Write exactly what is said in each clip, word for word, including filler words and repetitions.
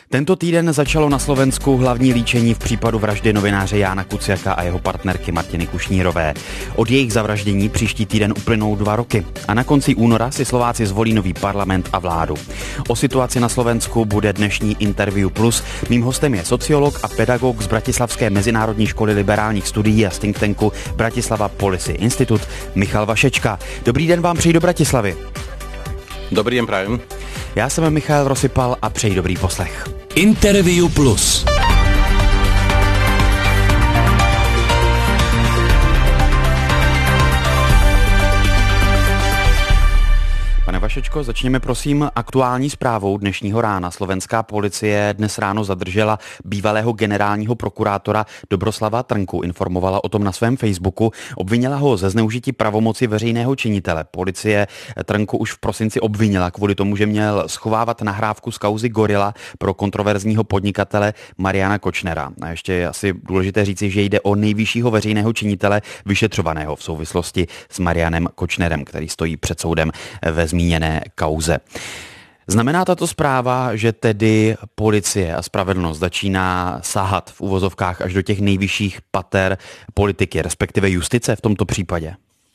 Tento týden začalo na Slovensku hlavní líčení v případu vraždy novináře Jána Kuciaka a jeho partnerky Martiny Kušnírové. Od jejich zavraždění příští týden uplynou dva roky a na konci února si Slováci zvolí nový parlament a vládu. O situaci na Slovensku bude dnešní Interview Plus. Mým hostem je sociolog a pedagog z Bratislavské mezinárodní školy liberálních studií a z think tanku Bratislava Policy Institute Michal Vašečka. Dobrý den vám přeji do Bratislavy. Dobrý den, prajem. Já jsem Michal Rosypal a přeji dobrý poslech. Interview Plus. Pane Vašečko, začněme prosím aktuální zprávou dnešního rána. Slovenská policie dnes ráno zadržela bývalého generálního prokurátora Dobroslava Trnku. Informovala o tom na svém Facebooku. Obvinila ho ze zneužití pravomoci veřejného činitele. Policie Trnku už v prosinci obvinila kvůli tomu, že měl schovávat nahrávku z kauzy Gorila pro kontroverzního podnikatele Mariana Kočnera. A ještě je asi důležité říci, že jde o nejvyššího veřejného činitele vyšetřovaného v souvislosti s Marianem Kočnerem, který stojí před soudem ve zmíněné kauze. Znamená tato zpráva, že tedy policie a spravedlnost začíná sahat v uvozovkách až do těch nejvyšších pater politiky, respektive justice v tomto případě?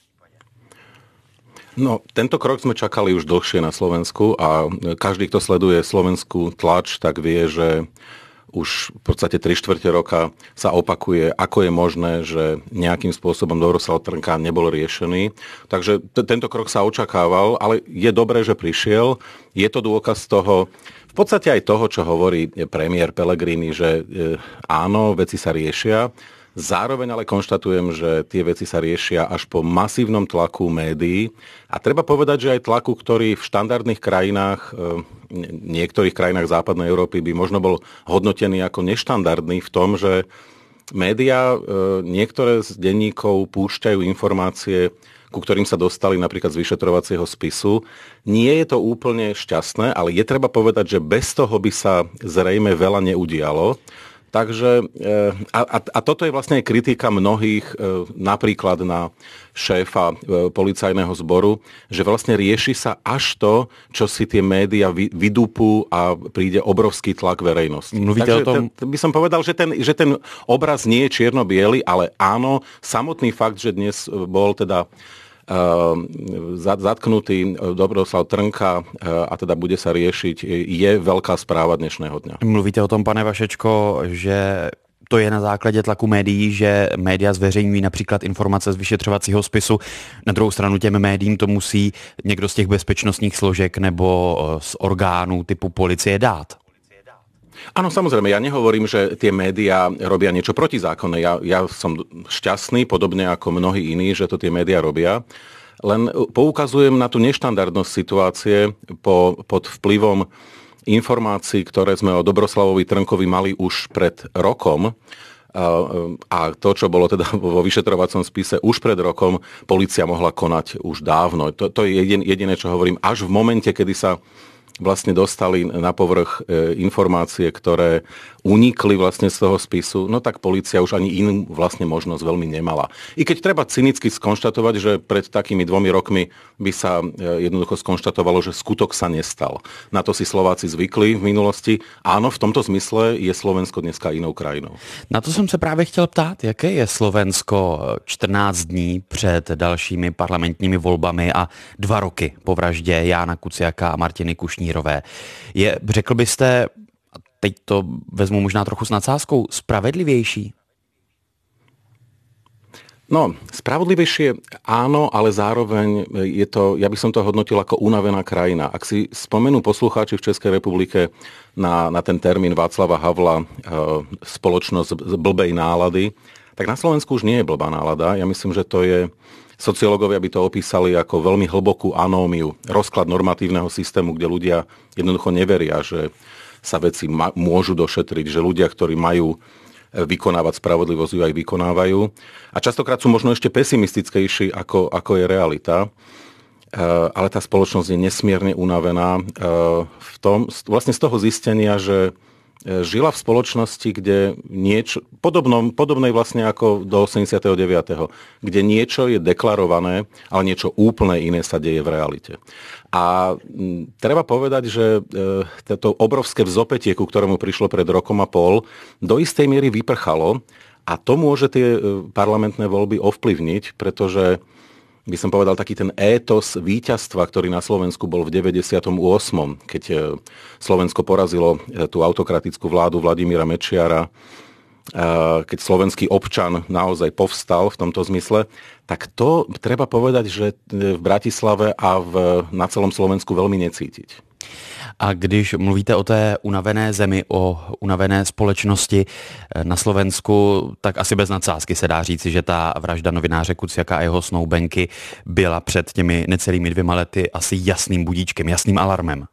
No, tento krok sme čakali už dlhšie na Slovensku a každý, kto sleduje slovenskú tlač, tak vie, že už v podstate tri štvrte roka sa opakuje, ako je možné, že nejakým spôsobom Dobroslav Trnka nebol riešený. Takže t- tento krok sa očakával, ale je dobré, že prišiel. Je to dôkaz toho, v podstate aj toho, čo hovorí premiér Pellegrini, že e, áno, veci sa riešia. Zároveň ale konštatujem, že tie veci sa riešia až po masívnom tlaku médií. A treba povedať, že aj tlaku, ktorý v štandardných krajinách, niektorých krajinách západnej Európy by možno bol hodnotený ako neštandardný v tom, že médiá, niektoré z denníkov púšťajú informácie, ku ktorým sa dostali napríklad z vyšetrovacieho spisu. Nie je to úplne šťastné, ale je treba povedať, že bez toho by sa zrejme veľa neudialo. Takže, a, a, a toto je vlastne kritika mnohých, napríklad na šéfa policajného zboru, že vlastne rieši sa až to, čo si tie médiá vydupú a príde obrovský tlak verejnosti. Mluvíte Takže o tom... t- by som povedal, že ten, že ten obraz nie je čierno-biely, ale áno, samotný fakt, že dnes bol teda zatknutý Dobroslav Trnka a teda bude sa riešiť, je veľká správa dnešného dňa. Mluvíte o tom, pane Vašečko, že to je na základě tlaku médií, že média zveřejňují například informace z vyšetřovacího spisu. Na druhou stranu těm médiím to musí někdo z těch bezpečnostních složek nebo z orgánů typu policie dát. Áno, samozrejme, ja nehovorím, že tie médiá robia niečo protizákonné. Ja, ja som šťastný, podobne ako mnohí iní, že to tie médiá robia. Len poukazujem na tú neštandardnosť situácie po, pod vplyvom informácií, ktoré sme o Dobroslavovi Trnkovi mali už pred rokom. A to, čo bolo teda vo vyšetrovacom spise už pred rokom, polícia mohla konať už dávno. To, to je jediné, čo hovorím. Až v momente, kedy sa vlastne dostali na povrch e, informácie, ktoré unikli vlastne z toho spisu, no tak polícia už ani inú vlastne možnosť veľmi nemala. I keď treba cynicky skonštatovať, že pred takými dvomi rokmi by sa e, jednoducho skonštatovalo, že skutok sa nestal. Na to si Slováci zvykli v minulosti. Áno, v tomto zmysle je Slovensko dneska inou krajinou. Na to jsem se právě chtěl ptát, jaké je Slovensko čtrnáct dní před dalšími parlamentními volbami a dva roky po vraždě Jána Kuciaka a Martiny Kušnírové. Je, řekl byste, a teď to vezmu možná trochu s nadsázkou, spravedlivější? No, spravodlivejšie áno, ale zároveň je to, ja by som to hodnotil ako unavená krajina. Ak si spomenú poslucháči v Českej republike na, na ten termín Václava Havla e, spoločnosť blbej nálady, tak na Slovensku už nie je blbá nálada. Ja myslím, že to je, sociológovia by to opísali ako veľmi hlbokú anómiu, rozklad normatívneho systému, kde ľudia jednoducho neveria, že sa veci ma- môžu došetriť, že ľudia, ktorí majú vykonávať spravodlivosť, ju aj vykonávajú. A častokrát sú možno ešte pesimistickejší, ako, ako je realita. E, ale tá spoločnosť je nesmierne unavená e, v tom, vlastne z toho zistenia, že žila v spoločnosti, kde niečo, podobnom, podobnej vlastne ako do osemdesiateho deviateho kde niečo je deklarované, ale niečo úplne iné sa deje v realite. A m, treba povedať, že e, to obrovské vzopätie, ku ktorému prišlo pred rokom a pol, do istej miery vyprchalo a to môže tie e, parlamentné voľby ovplyvniť, pretože by som povedal, taký ten étos víťazstva, ktorý na Slovensku bol v deväťdesiatom ôsmom, keď Slovensko porazilo tú autokratickú vládu Vladimíra Mečiara, keď slovenský občan naozaj povstal v tomto zmysle, tak to treba povedať, že v Bratislave a v, na celom Slovensku veľmi necítiť. A když mluvíte o té unavené zemi, o unavené společnosti na Slovensku, tak asi bez nadsázky se dá říci, že ta vražda novináře Kuciaka a jeho snoubenky byla před těmi necelými dvěma lety asi jasným budíčkem, jasným alarmem.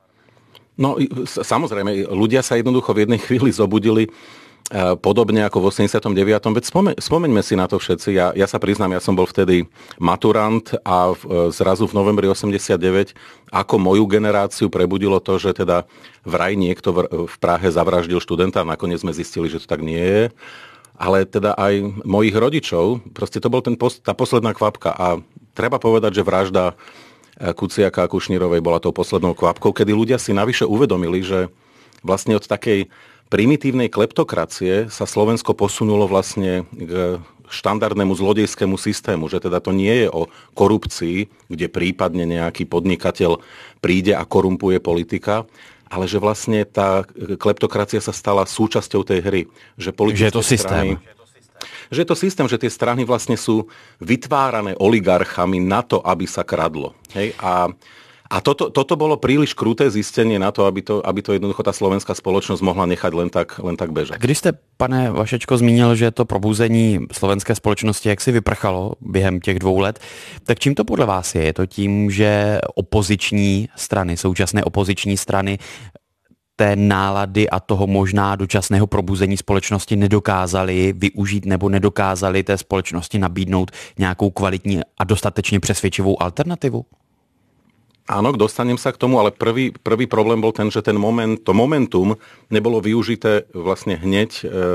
No samozrejme, ľudia sa jednoducho v jednej chvíli zobudili podobne ako v osemdesiatom deviatom Veď spomeň, spomeňme si na to všetci. Ja, ja sa priznám, ja som bol vtedy maturant a v, zrazu v novembri osemdesiatdeväť ako moju generáciu prebudilo to, že teda vraj niekto v, v Prahe zavraždil študenta. Nakoniec sme zistili, že to tak nie je. Ale teda aj mojich rodičov, proste to bol ten, tá posledná kvapka. A treba povedať, že vražda Kuciaka a Kušnírovej bola tou poslednou kvapkou, kedy ľudia si navyše uvedomili, že vlastne od takej primitívnej kleptokracie sa Slovensko posunulo vlastne k štandardnému zlodejskému systému, že teda to nie je o korupcii, kde prípadne nejaký podnikateľ príde a korumpuje politika, ale že vlastne tá kleptokracia sa stala súčasťou tej hry. Že, že je to systém. Strany, že je to systém, že tie strany vlastne sú vytvárané oligarchami na to, aby sa kradlo. Hej? A A toto, toto bolo príliš kruté zistenie na to, aby to, aby to jednoducho tá slovenská spoločnosť mohla nechať len tak, len tak bežať. Když jste, pane Vašečko, zmínil, že to probuzení slovenské společnosti jaksi vyprchalo během těch dvou let, tak čím to podle vás je? Je to tím, že opoziční strany, současné opoziční strany té nálady a toho možná dočasného probuzení společnosti nedokázali využít nebo nedokázali té společnosti nabídnout nějakou kvalitní a dostatečně přesvědčivou alternativu? Áno, dostanem sa k tomu, ale prvý, prvý problém bol ten, že ten moment, to momentum nebolo využité vlastne hneď e, e,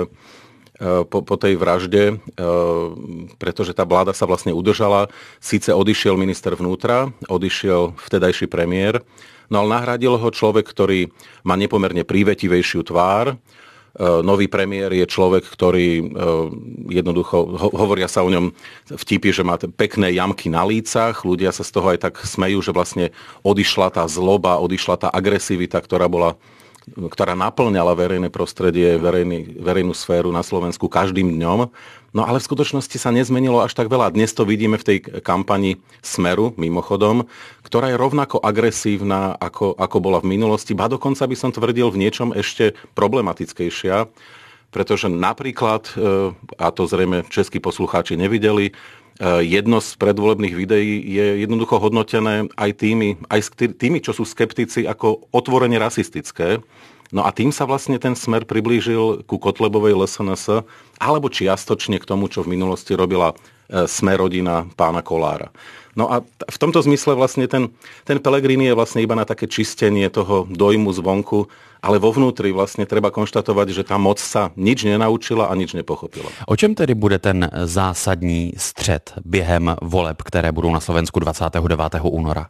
po, po tej vražde, e, pretože tá vláda sa vlastne udržala. Síce odišiel minister vnútra, odišiel vtedajší premiér, no ale nahradil ho človek, ktorý má nepomerne prívetivejšiu tvár. Nový premiér je človek, ktorý jednoducho, hovoria sa o ňom vtipy, že má pekné jamky na lícach, ľudia sa z toho aj tak smejú, že vlastne odišla tá zloba, odišla tá agresivita, ktorá bola, ktorá naplňala verejné prostredie, verejný, verejnú sféru na Slovensku každým dňom. No ale v skutočnosti sa nezmenilo až tak veľa. Dnes to vidíme v tej kampani Smeru, mimochodom, ktorá je rovnako agresívna, ako, ako bola v minulosti, ba dokonca by som tvrdil v niečom ešte problematickejšia, pretože napríklad, a to zrejme českí poslucháči nevideli, jedno z predvolebných videí je jednoducho hodnotené aj tými, aj tými, čo sú skeptici, ako otvorene rasistické. No a tým sa vlastne ten Smer priblížil ku Kotlebovej el es en es, alebo čiastočne k tomu, čo v minulosti robila Smer-rodina pána Kollára. No a v tomto zmysle vlastne ten, ten Pellegrini je vlastne iba na také čistenie toho dojmu zvonku, ale vo vnútri vlastne treba konštatovať, že tá moc sa nič nenaučila a nič nepochopila. O čem tedy bude ten zásadní střet během voleb, které budou na Slovensku dvacátého devátého února?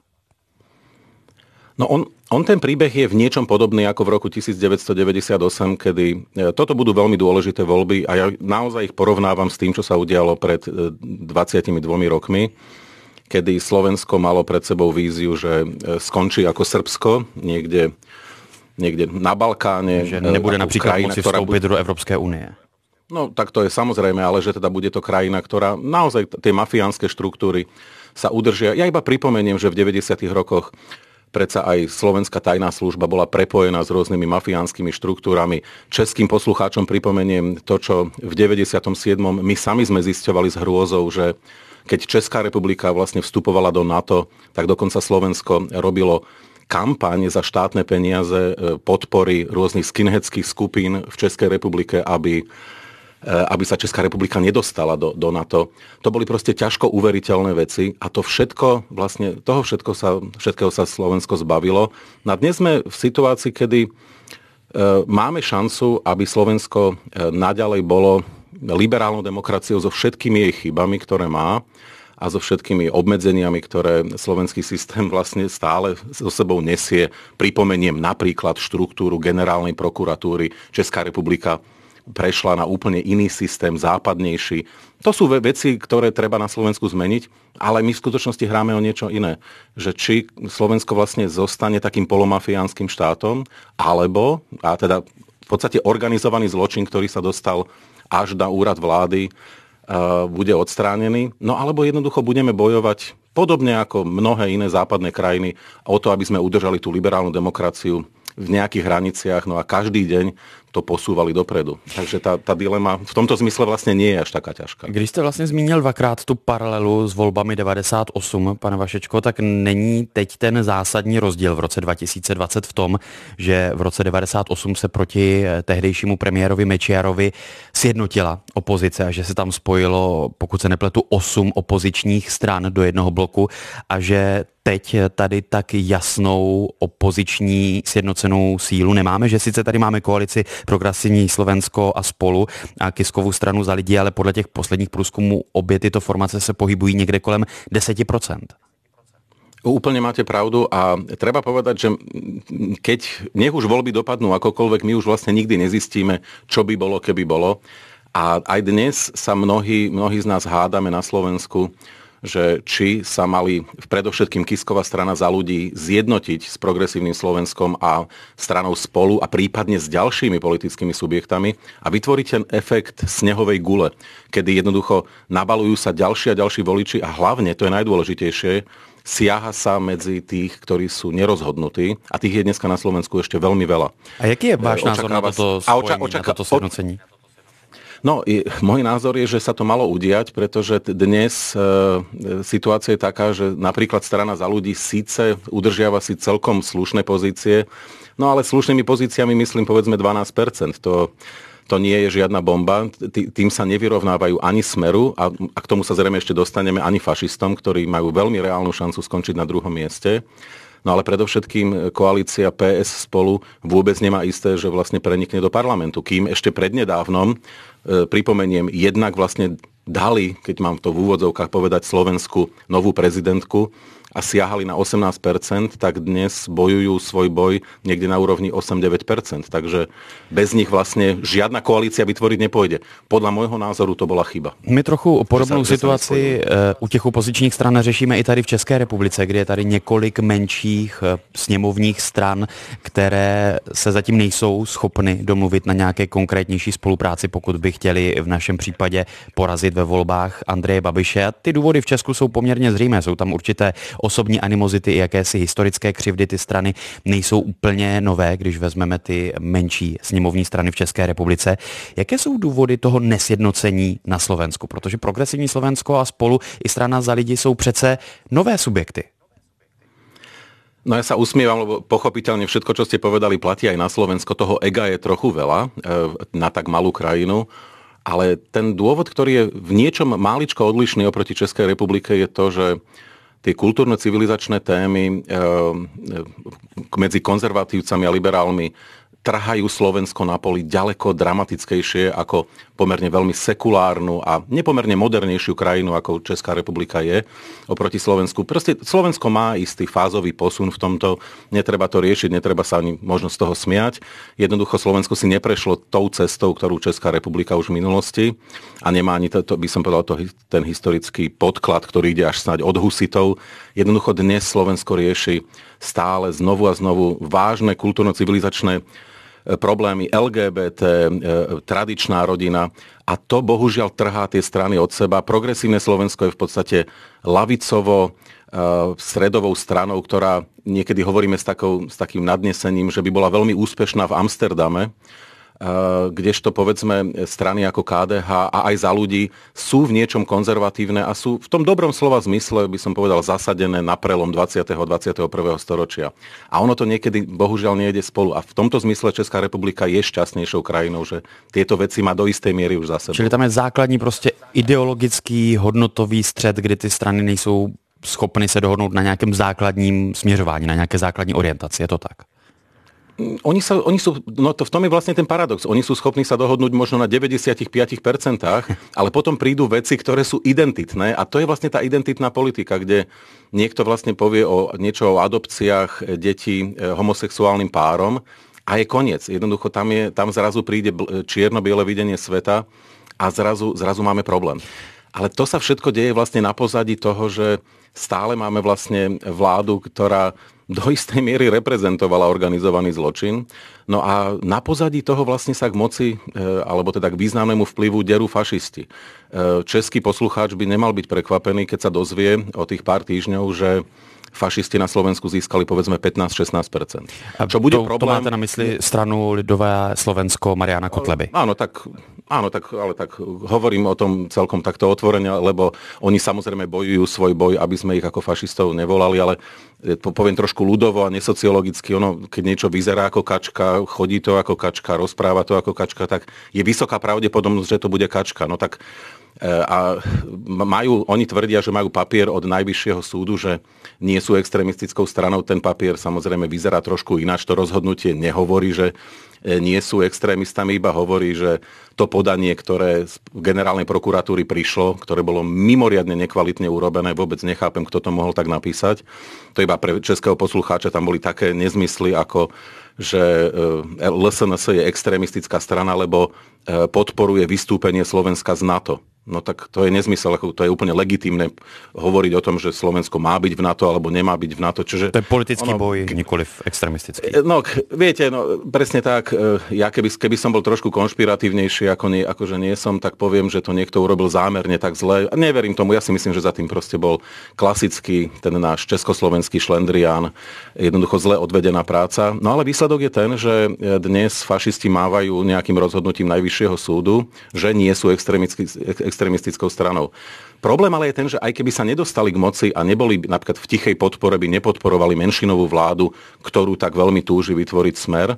No on, on ten príbeh je v niečom podobný ako v roku devätnásťstodeväťdesiatosem, kedy toto budú veľmi dôležité voľby a ja naozaj ich porovnávam s tým, čo sa udialo pred dvadsiatimi dvomi rokmi, kedy Slovensko malo pred sebou víziu, že skončí ako Srbsko niekde, niekde na Balkáne. Že nebude napríklad krajina, moci vstúpiť bude do Európskej únie. No tak to je samozrejme, ale že teda bude to krajina, ktorá naozaj tie mafiánske štruktúry sa udržia. Ja iba pripomeniem, že v deväťdesiatych rokoch predsa aj slovenská tajná služba bola prepojená s rôznymi mafiánskymi štruktúrami. Českým poslucháčom pripomeniem to, čo v deväťdesiatom siedmom my sami sme zisťovali s hrôzou, že keď Česká republika vlastne vstupovala do NATO, tak dokonca Slovensko robilo kampaň za štátne peniaze podpory rôznych skinheadských skupín v Českej republike, aby aby sa Česká republika nedostala do, do NATO. To boli proste ťažko uveriteľné veci a to všetko, vlastne toho všetko sa, všetkého sa Slovensko zbavilo. No a dnes sme v situácii, kedy máme šancu, aby Slovensko naďalej bolo liberálnou demokraciou so všetkými jej chybami, ktoré má a so všetkými obmedzeniami, ktoré slovenský systém vlastne stále so sebou nesie. Pripomeniem napríklad štruktúru generálnej prokuratúry. Česká republika prešla na úplne iný systém, západnejší. To sú veci, ktoré treba na Slovensku zmeniť, ale my v skutočnosti hráme o niečo iné. Že či Slovensko vlastne zostane takým polomafiánskym štátom, alebo, a teda v podstate organizovaný zločin, ktorý sa dostal až na úrad vlády, uh, bude odstránený. No alebo jednoducho budeme bojovať podobne ako mnohé iné západné krajiny o to, aby sme udržali tú liberálnu demokraciu v nejakých hraniciach, no a každý deň to posúvali dopredu. Takže tá, tá dilema v tomto zmysle vlastně nie je až taká ťažká. Když jste vlastně zmínil dvakrát tu paralelu s volbami devadesát osm, pane Vašečko, tak není teď ten zásadní rozdíl v roce dva tisíce dvacet v tom, že v roce devadesát osm se proti tehdejšímu premiérovi Mečiarovi sjednotila opozice a že se tam spojilo, pokud se nepletu, osm opozičních stran do jednoho bloku a že teď tady tak jasnou opoziční sjednocenou sílu nemáme, že sice tady máme koalici Progresivní Slovensko a Spolu a Kiskovu stranu Za lidi, ale podle těch posledních průzkumů obě tyto formace se pohybují někde kolem deset procent. Úplne máte pravdu a treba povedať, že keď nech už voľby dopadnú akokoľvek, my už vlastne nikdy nezistíme, čo by bolo, keby bolo. A aj dnes sa mnohí, mnohí z nás hádame na Slovensku, že či sa mali predovšetkým Kisková strana Za ľudí zjednotiť s Progresívnym Slovenskom a stranou Spolu a prípadne s ďalšími politickými subjektami a vytvoriť ten efekt snehovej gule, kedy jednoducho nabalujú sa ďalší a ďalší voliči a hlavne, to je najdôležitejšie, siaha sa medzi tých, ktorí sú nerozhodnutí a tých je dneska na Slovensku ešte veľmi veľa. A jaký je váš názor na toto spojení, očaká... na toto sjednocení? No, i, môj názor je, že sa to malo udiať, pretože dnes e, situácia je taká, že napríklad strana Za ľudí síce udržiava si celkom slušné pozície, no ale slušnými pozíciami myslím povedzme dvanásť percent. To, to nie je žiadna bomba. T- tým sa nevyrovnávajú ani Smeru a, a k tomu sa zrejme ešte dostaneme ani fašistom, ktorí majú veľmi reálnu šancu skončiť na druhom mieste. No ale predovšetkým koalícia pé es Spolu vôbec nemá isté, že vlastne prenikne do parlamentu. Kým ešte prednedávnom, e, pripomeniem, jednak vlastne dali, keď mám to v úvodzovkách povedať, Slovensku novú prezidentku a siahali na osemnásť percent, tak dnes bojujú svoj boj niekde na úrovni osem až deväť percent. Takže bez nich vlastne žiadna koalícia vytvoriť nepôjde. Podľa môjho názoru to bola chyba. My trochu podobnou situaci u těch opozičních stran řešíme i tady v České republice, kde je tady několik menších sněmovních stran, které se zatím nejsou schopny domluvit na nějaké konkrétnější spolupráci, pokud by chtěli v našem případě porazit ve volbách Andreje Babiše. A ty důvody v Česku jsou poměrně zřejmé. Jsou tam určité osobní animozity i jakési historické křivdy. Ty strany nejsou úplně nové, když vezmeme ty menší sněmovní strany v České republice. Jaké jsou důvody toho nesjednocení na Slovensku? Protože Progresivní Slovensko a Spolu i strana Za lidi jsou přece nové subjekty. No ja sa usmievam, lebo pochopiteľne všetko, čo ste povedali, platí aj na Slovensko. Toho ega je trochu veľa na tak malú krajinu. Ale ten dôvod, ktorý je v niečom máličko odlišný oproti Českej republike, je to, že tie kultúrno-civilizačné témy e, medzi konzervatívcami a liberálmi trhajú Slovensko na poli ďaleko dramatickejšie ako pomerne veľmi sekulárnu a nepomerne modernejšiu krajinu, ako Česká republika je oproti Slovensku. Proste Slovensko má istý fázový posun v tomto, netreba to riešiť, netreba sa ani možno z toho smiať. Jednoducho Slovensko si neprešlo tou cestou, ktorú Česká republika už v minulosti a nemá ani to, to by som povedal, to, ten historický podklad, ktorý ide až snáď od husitov. Jednoducho dnes Slovensko rieši stále znovu a znovu vážne kultúrno-civilizačné problémy el gé bé té, tradičná rodina a to bohužiaľ trhá tie strany od seba. Progresívne Slovensko je v podstate lavicovo stredovou stranou, ktorá niekedy hovoríme s, takou, s takým nadnesením, že by bola veľmi úspešná v Amsterdame, kdežto povedzme strany ako ká dé há a aj Za ľudí sú v niečom konzervatívne a sú v tom dobrom slova zmysle, by som povedal, zasadené na prelom dvadsiateho a dvadsiateho prvého storočia. A ono to niekedy bohužiaľ nejde spolu. A v tomto zmysle Česká republika je šťastnejšou krajinou, že tieto veci má do istej miery už za sebou. Čili tam je základní prostě ideologický hodnotový střed, kdy ty strany nejsou schopny se dohodnout na nějakém základním směřování, na nějaké základní orientaci. Je to tak? Oni, sa, oni sú, no to v tom je vlastne ten paradox. Oni sú schopní sa dohodnúť možno na deväťdesiatpäť percent, ale potom prídu veci, ktoré sú identitné a to je vlastne tá identitná politika, kde niekto vlastne povie o niečo o adopciách detí homosexuálnym párom a je koniec. Jednoducho tam, je, tam zrazu príde čierno-biele videnie sveta a zrazu, zrazu máme problém. Ale to sa všetko deje vlastne na pozadí toho, že stále máme vlastne vládu, ktorá do istej miery reprezentovala organizovaný zločin. No a na pozadí toho vlastne sa k moci, alebo teda k významnému vplyvu derú fašisti. Český poslucháč by nemal byť prekvapený, keď sa dozvie o tých pár týždňov, že fašisti na Slovensku získali povedzme pätnásť až šestnásť percent. Čo bude to, problém? To máte na mysli stranu Lidové Slovensko Mariána Kotleby? Áno, tak, áno, tak, ale tak hovorím o tom celkom takto otvorene, lebo oni samozrejme bojujú svoj boj, aby sme ich ako fašistov nevolali, ale poviem trošku ľudovo a nesociologicky, ono, keď niečo vyzerá ako kačka, chodí to ako kačka, rozpráva to ako kačka, tak je vysoká pravdepodobnosť, že to bude kačka. No tak a majú, oni tvrdia, že majú papier od najvyššieho súdu, že nie sú extrémistickou stranou. Ten papier samozrejme vyzerá trošku ináč. To rozhodnutie nehovorí, že nie sú extrémistami, iba hovorí, že to podanie, ktoré z generálnej prokuratúry prišlo, ktoré bolo mimoriadne nekvalitne urobené, vôbec nechápem, kto to mohol tak napísať. To iba pre českého poslucháča tam boli také nezmysly, ako že el es en es je extrémistická strana, lebo podporuje vystúpenie Slovenska z NATO. No tak to je nezmysel, to je úplne legitímne hovoriť o tom, že Slovensko má byť v NATO alebo nemá byť v NATO. Čiže to je politický ono, boj, nikoliv extrémistický. No, viete, no, presne tak. Ja keby, keby som bol trošku konšpiratívnejší, ako nie, akože nie som, tak poviem, že to niekto urobil zámerne tak zle. A neverím tomu, ja si myslím, že za tým proste bol klasický, ten náš československý šlendrián, jednoducho zle odvedená práca. No ale výsledok je ten, že dnes fašisti mávajú nejakým rozhodnutím Najvyššieho súdu, že nie sú extrémistickou stranou. Problém ale je ten, že aj keby sa nedostali k moci a neboli napríklad v tichej podpore, by nepodporovali menšinovú vládu, ktorú tak veľmi túži vytvoriť Smer,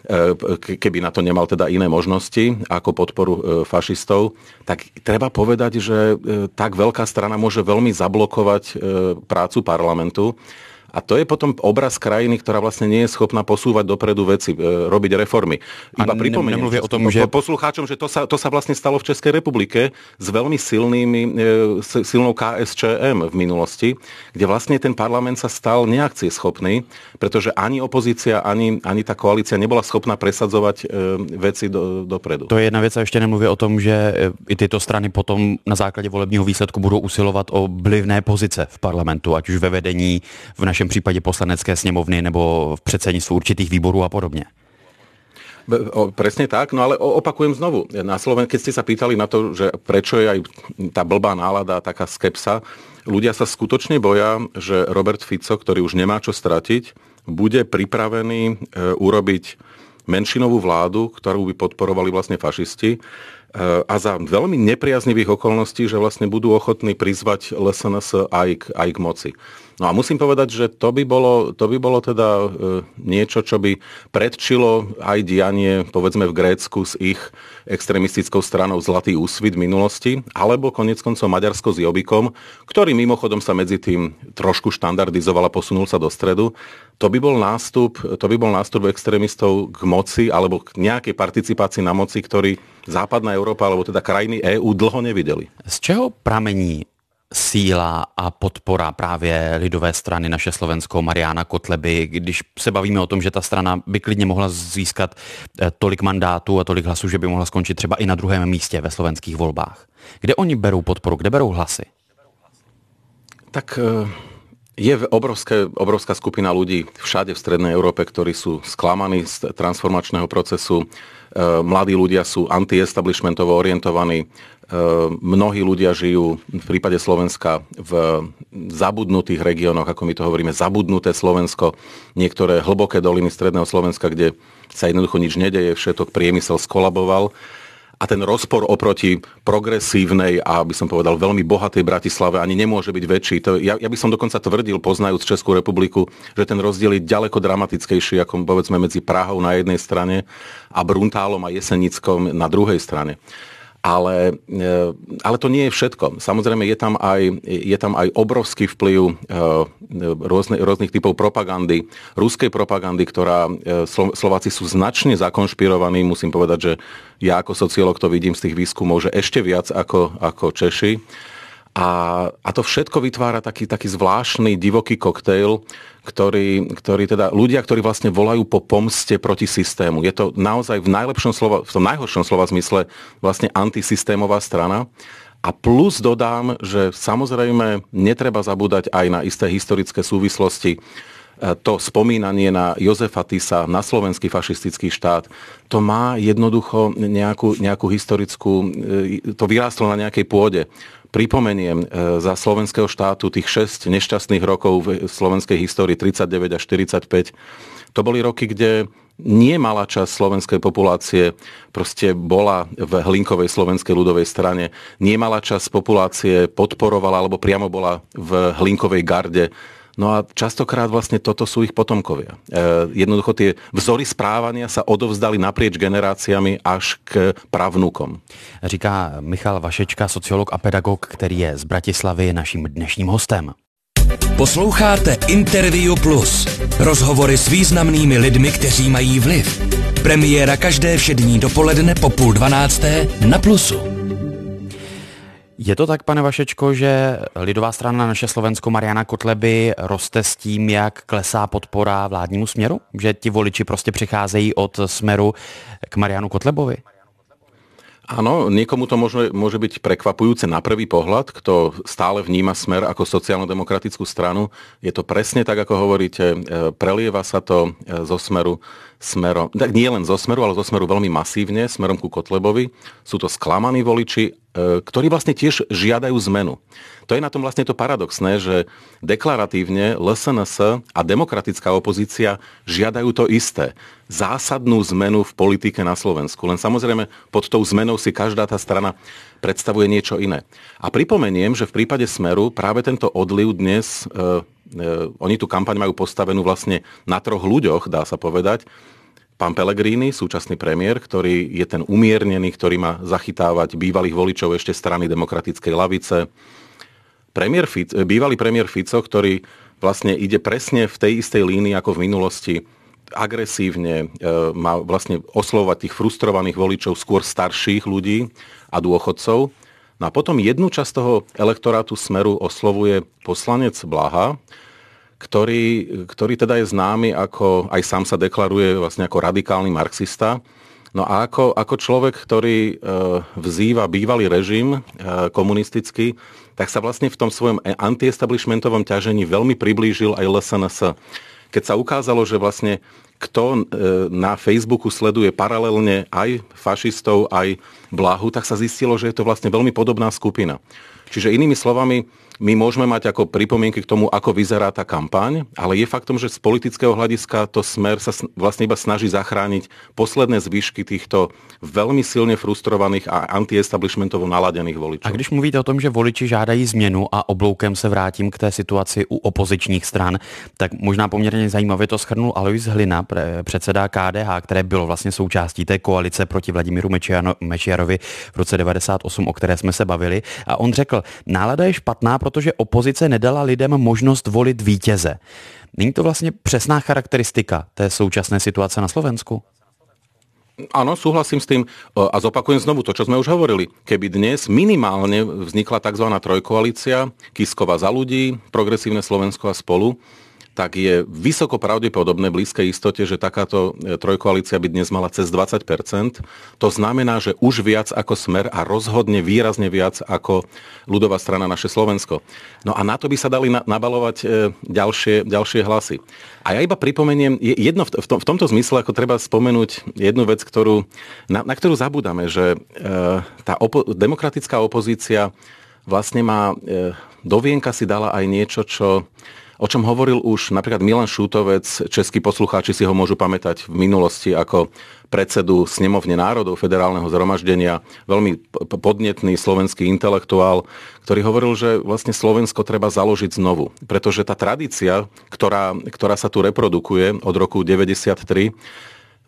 keby na to nemal teda iné možnosti ako podporu fašistov, tak treba povedať, že tak veľká strana môže veľmi zablokovať prácu parlamentu. A to je potom obraz krajiny, ktorá vlastne nie je schopná posúvať dopredu veci, e, robiť reformy. Iba pripomeniem o tom, že poslucháčom, že to sa, to sa vlastne stalo v Českej republike s veľmi silnými, e, silnou ká es čé em v minulosti, kde vlastne ten parlament sa stal neakcieschopný, pretože ani opozícia, ani, ani tá koalícia nebola schopná presadzovať e, veci do, dopredu. To je jedna věc a ještě nemluvě o tom, že i tyto strany potom na základě volebního výsledku budou usilovat o vlivné pozice v parlamentu, ať už ve vedení, v našem v případě poslanecké sněmovny nebo v předsednictvu určitých výborů a podobně. Presne tak, no ale opakujem znovu. Na Slovensku, keď ste sa pýtali na to, že prečo je aj tá blbá nálada, taká skepsa, ľudia sa skutočne boja, že Robert Fico, ktorý už nemá čo stratiť, bude pripravený e, urobiť menšinovú vládu, ktorú by podporovali vlastne fašisti, a za veľmi nepriaznivých okolností, že vlastne budú ochotní prizvať el es en es aj k, aj k moci. No a musím povedať, že to by bolo, to by bolo teda niečo, čo by predčilo aj dianie, povedzme v Grécku s ich extrémistickou stranou Zlatý úsvit v minulosti, alebo konec koncov Maďarsko s Jobbikom, ktorý mimochodom sa medzi tým trošku štandardizoval a posunul sa do stredu. To by bol nástup, to by bol nástup extrémistov k moci alebo k nejakej participácii na moci, ktorý západná Európa alebo teda krajiny é ú dlho nevideli. Z čeho pramení síla a podpora právě lidové strany Naše Slovensko Mariána Kotleby, když se bavíme o tom, že ta strana by klidně mohla získat tolik mandátů a tolik hlasů, že by mohla skončit třeba i na druhém místě ve slovenských volbách. Kde oni berou podporu, kde berou hlasy? Tak je obrovské, obrovská skupina ľudí všade v strednej Európe, ktorí sú sklamaní z transformačného procesu. Mladí ľudia sú anti-establishmentovo orientovaní. Mnohí ľudia žijú v prípade Slovenska v zabudnutých regiónoch, ako my to hovoríme, zabudnuté Slovensko, niektoré hlboké doliny stredného Slovenska, kde sa jednoducho nič nedeje, všetok priemysel skolaboval. A ten rozpor oproti progresívnej a, by som povedal, veľmi bohatej Bratislave ani nemôže byť väčší. To, ja, ja by som dokonca tvrdil, poznajúc Českú republiku, že ten rozdiel je ďaleko dramatickejší, ako povedzme medzi Prahou na jednej strane a Bruntálom a Jesenickom na druhej strane. Ale, ale to nie je všetko. Samozrejme, je tam aj, je tam aj obrovský vplyv rôzne, rôznych typov propagandy, ruskej propagandy, ktorá Slováci sú značne zakonšpirovaní. Musím povedať, že ja ako sociológ to vidím z tých výskumov, že ešte viac ako, ako Češi. A, a to všetko vytvára taký, taký zvláštny, divoký koktejl, ktorý, ktorý teda, ľudia, ktorí vlastne volajú po pomste proti systému. Je to naozaj v najlepšom slova, v tom najhoršom slova zmysle vlastne antisystémová strana. A plus dodám, že samozrejme netreba zabúdať aj na isté historické súvislosti. To spomínanie na Jozefa Tisa, na slovenský fašistický štát, to má jednoducho nejakú, nejakú historickú, to vyrástlo na nejakej pôde. Pripomeniem za slovenského štátu tých šesť nešťastných rokov v slovenskej histórii tridsaťdeväť až štyridsaťpäť. To boli roky, kde nie malá časť slovenskej populácie proste bola v Hlinkovej slovenskej ľudovej strane. Nie malá časť populácie podporovala alebo priamo bola v Hlinkovej garde. No a častokrát vlastne toto sú ich potomkovia. E, jednoducho tie vzory správania sa odovzdali naprieč generáciami až k pravnukom. Říká Michal Vašečka, sociolog a pedagog, který je z Bratislavy naším dnešním hostem. Posloucháte Interview Plus. Rozhovory s významnými lidmi, kteří mají vliv. Premiéra každé všední dopoledne po půl dvanácté na Plusu. Je to tak, pane Vašečko, že lidová strana Naše Slovensko Mariana Kotleby roste s tím, jak klesá podpora vládnímu směru? Že ti voliči prostě přicházejí od smeru k Marianu Kotlebovi? Áno, niekomu to môže, môže byť prekvapujúce na prvý pohľad, kto stále vníma Smer ako sociálno-demokratickú stranu. Je to presne tak, ako hovoríte, prelieva sa to zo Smeru smerom, tak nie len zo Smeru, ale zo Smeru veľmi masívne, smerom ku Kotlebovi. Sú to sklamaní voliči, ktorí vlastne tiež žiadajú zmenu. To je na tom vlastne to paradoxné, že deklaratívne el es en es a demokratická opozícia žiadajú to isté. Zásadnú zmenu v politike na Slovensku. Len samozrejme pod tou zmenou si každá tá strana predstavuje niečo iné. A pripomeniem, že v prípade Smeru práve tento odliv dnes, e, e, oni tú kampaň majú postavenú vlastne na troch ľuďoch, dá sa povedať. Pán Pellegrini, súčasný premiér, ktorý je ten umiernený, ktorý má zachytávať bývalých voličov ešte strany Demokratickej lavice. Premiér Fico, bývalý premiér Fico, ktorý vlastne ide presne v tej istej línii ako v minulosti, agresívne e, má vlastne oslovovať tých frustrovaných voličov, skôr starších ľudí a dôchodcov. No a potom jednu časť toho elektorátu Smeru oslovuje poslanec Blaha, ktorý, ktorý teda je známy ako, aj sám sa deklaruje vlastne ako radikálny marxista. No a ako, ako človek, ktorý e, vzýva bývalý režim e, komunistický, tak sa vlastne v tom svojom antiestablishmentovom ťažení veľmi priblížil aj el es en es. Keď sa ukázalo, že vlastne kto e, na Facebooku sleduje paralelne aj fašistov, aj Blahu, tak sa zistilo, že je to vlastne veľmi podobná skupina. Čiže inými slovami, my môžeme mať ako pripomienky k tomu, ako vyzerá tá kampaň, ale je faktom, že z politického hľadiska to Smer sa vlastne iba snaží zachrániť posledné zvyšky týchto veľmi silne frustrovaných a anti-establishmentovo naladených voličov. A když mluvíte o tom, že voliči žádají změnu a obloukem se vrátím k té situaci u opozičních stran, tak možná poměrně zajímavě to shrnul Alois Hlina, předseda ká dé há, které bylo vlastně součástí té koalice proti Vladimíru Mečiarovi v roce devadesát osm, o které jsme se bavili. A on řekl, nálada je špatná, protože opozice nedala lidem možnost volit vítěze. Není to vlastně přesná charakteristika té současné situace na Slovensku? Áno, súhlasím s tým a zopakujem znovu to, čo sme už hovorili. Keby dnes minimálne vznikla tzv. Trojkoalícia, Kiskova za ľudí, Progresívne Slovensko a Spolu, tak je vysoko pravdepodobné blízkej istote, že takáto trojkoalícia by dnes mala cez dvadsať percent. To znamená, že už viac ako Smer a rozhodne výrazne viac ako ľudová strana Naše Slovensko. No a na to by sa dali nabalovať ďalšie, ďalšie hlasy. A ja iba pripomeniem, jedno v, tom, v tomto zmysle, ako treba spomenúť jednu vec, ktorú, na, na ktorú zabúdame, že e, tá opo- demokratická opozícia vlastne má, e, do vienka si dala aj niečo, čo o čom hovoril už napríklad Milan Šútovec, českí poslucháči si ho môžu pamätať v minulosti ako predsedu Snemovne národov Federálneho zhromaždenia, veľmi podnetný slovenský intelektuál, ktorý hovoril, že vlastne Slovensko treba založiť znovu. Pretože tá tradícia, ktorá, ktorá sa tu reprodukuje od roku deväťdesiattri,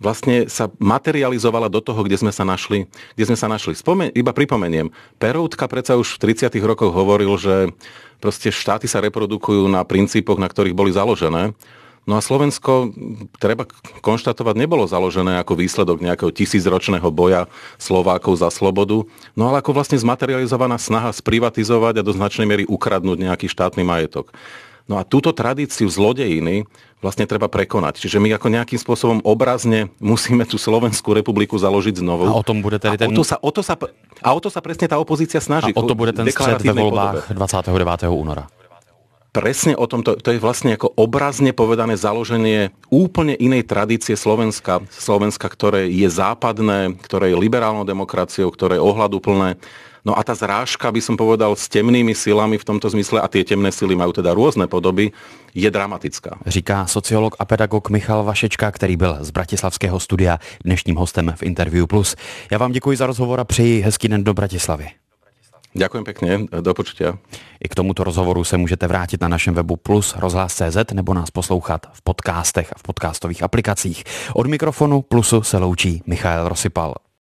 vlastne sa materializovala do toho, kde sme sa našli. Kde sme sa našli. Spomen- iba pripomeniem, Peroutka predsa už v tridsiatych rokoch hovoril, že proste štáty sa reprodukujú na princípoch, na ktorých boli založené. No a Slovensko, treba konštatovať, nebolo založené ako výsledok nejakého tisícročného boja Slovákov za slobodu, no ale ako vlastne zmaterializovaná snaha sprivatizovať a do značnej miery ukradnúť nejaký štátny majetok. No a túto tradíciu zlodejiny vlastne treba prekonať. Čiže my ako nejakým spôsobom obrazne musíme tú Slovenskú republiku založiť znovu. A o tom bude tedy ten... A o to sa, o to sa, a o to sa presne tá opozícia snaží. A o to bude ten střet ve voľbách dvadsiateho deviateho února. Presne o tom, to, to je vlastne ako obrazne povedané založenie úplne inej tradície Slovenska, Slovenska, ktoré je západné, ktoré je liberálnou demokraciou, ktoré je ohľaduplné. No a tá zrážka, by som povedal, s temnými silami v tomto zmysle, a tie temné sily majú teda rôzne podoby, je dramatická. Říká sociolog a pedagog Michal Vašečka, který byl z bratislavského studia dnešním hostem v Interview Plus. Já vám děkuji za rozhovor a přeji hezký den do Bratislavy. Ďakujem pekne, do počutia. I k tomuto rozhovoru se můžete vrátit na našem webu plus rozhlas tečka cé zet nebo nás poslouchat v podcastech a v podcastových aplikacích. Od mikrofonu Plusu se loučí Michael Rosypal.